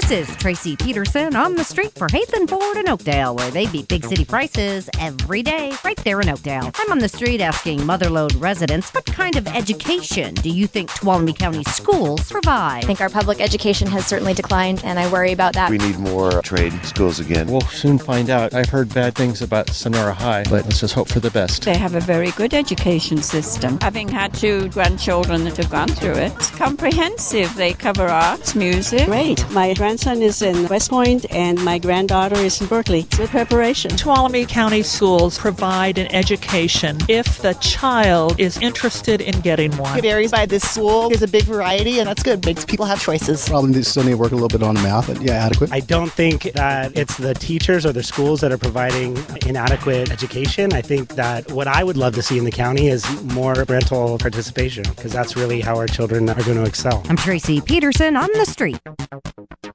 This is Tracy Peterson on the street for Haithen Ford in Oakdale, where they beat big city prices every day right there in Oakdale. I'm on the street asking Motherlode residents, what kind of education do you think Tuolumne County schools provide? I think our public education has certainly declined, and I worry about that. We need more trade schools again. We'll soon find out. I've heard bad things about Sonora High, but let's just hope for the best. They have a very good education system. Having had 2 grandchildren that have gone through it, it's comprehensive. They cover arts, music. Great. My grandson is in West Point and my granddaughter is in Berkeley. Good preparation. Tuolumne County schools provide an education if the child is interested in getting one. It varies by this school. There's a big variety, and that's good. Makes people have choices. Probably still need to work a little bit on the math, but yeah, adequate. I don't think that it's the teachers or the schools that are providing inadequate education. I think that what I would love to see in the county is more parental participation, because that's really how our children are going to excel. I'm Tracy Peterson on the street.